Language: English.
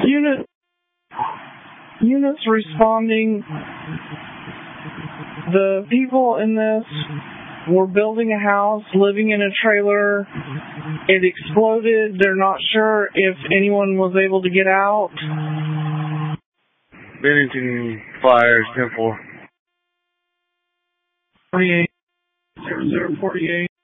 Units responding. The people in this were building a house, living in a trailer. It exploded. They're not sure if anyone was able to get out. Bennington Fire, 10-4. 48. 0048.